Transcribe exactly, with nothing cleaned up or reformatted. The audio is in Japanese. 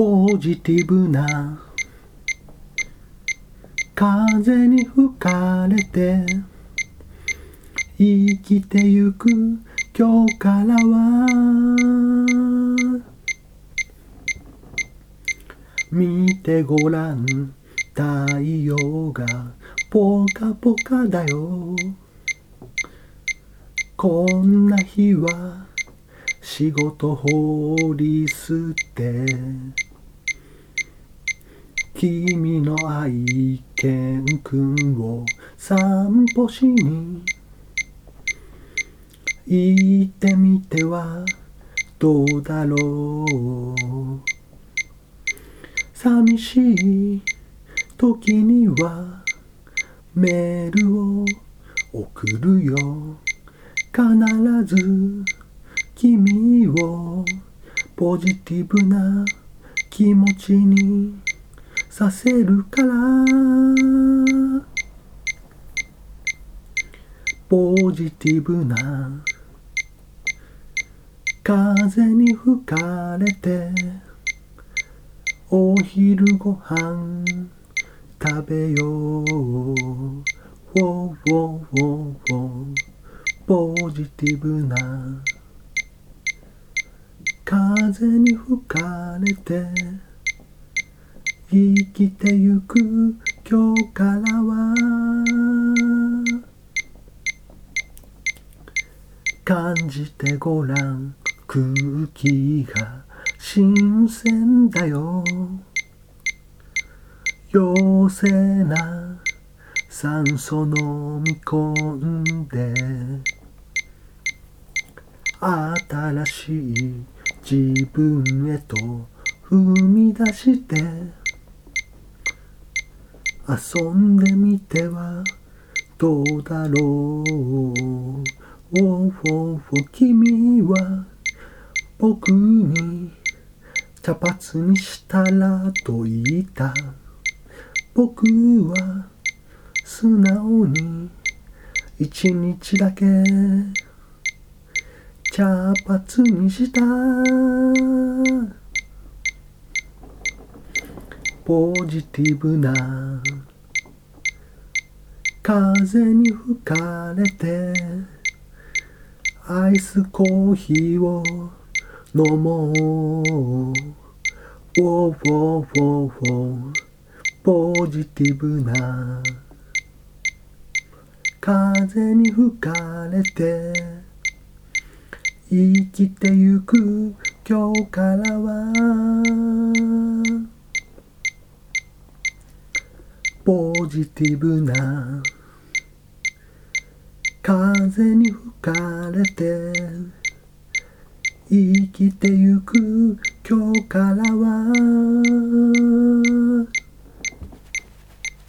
ポジティブな風に吹かれて生きてゆく今日からは見てごらん太陽がポカポカだよこんな日は仕事放り捨て君の愛犬くんを散歩しに行ってみてはどうだろう寂しい時にはメールを送るよ必ず君をポジティブな気持ちにさせるからポジティブな風に吹かれてお昼ご飯食べようウォーウォーウォーポジティブな風に吹かれて生きてゆく今日からは感じてごらん空気が新鮮だよ陽性な酸素飲み込んで新しい自分へと踏み出して遊んでみてはどうだろうおおお君は僕に茶髪にしたらと言った僕は素直に一日だけ茶髪にしたポジティブな風に吹かれてアイスコーヒーを飲もうウォーウォーウォーウォーポジティブな風に吹かれて生きてゆく今日からはポジティブな風に吹かれて生きてゆく今日からは